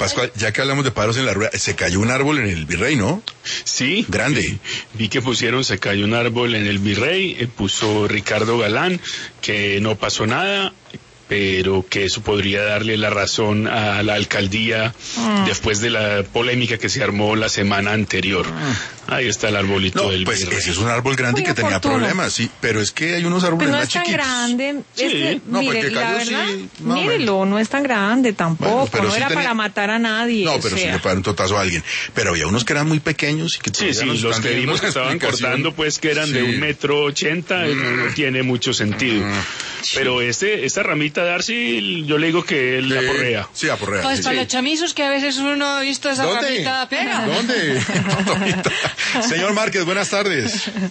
Pascual, ya que hablamos de pájaros en la rueda, se cayó un árbol en el Virrey, ¿no? Sí. Grande. Vi que se cayó un árbol en el Virrey, puso Ricardo Galán, que no pasó nada, pero que eso podría darle la razón a la alcaldía después de la polémica que se armó la semana anterior. Ahí está el arbolito del pues Virrey. ese es un árbol grande Muy que tenía oportuno. problemas, sí, pero es que hay unos árboles Pues no más es tan chiquitos. grande. Sí. No, Mire, porque la cayó, verdad, sí, más o mírelo, no es tan grande tampoco. Bueno, pero no sí era tenía- para matar a nadie. No, pero sí le para un totazo a alguien. Pero había unos que eran muy pequeños y que Sí, todavía nos los están que pidiendo vimos que una estaban explicación. cortando, pues que eran de Sí. 1,80 m, no tiene mucho sentido. Pero esta ramita Darcy, yo le digo que la porrea. Sí, aporrea. Pues sí, para sí. los chamizos que a veces uno ha visto esa ¿Dónde? ramita pega. ¿Dónde? Señor Márquez, buenas tardes.